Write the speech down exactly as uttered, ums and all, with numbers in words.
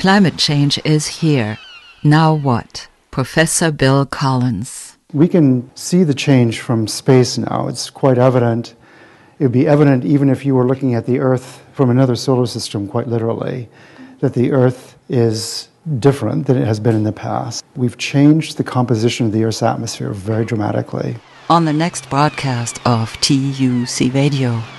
Climate change is here. Now what? Professor Bill Collins. We can see the change from space now. It's quite evident. It would be evident even if you were looking at the Earth from another solar system, quite literally, that the Earth is different than it has been in the past. We've changed the composition of the Earth's atmosphere very dramatically. On the next broadcast of T U C Radio.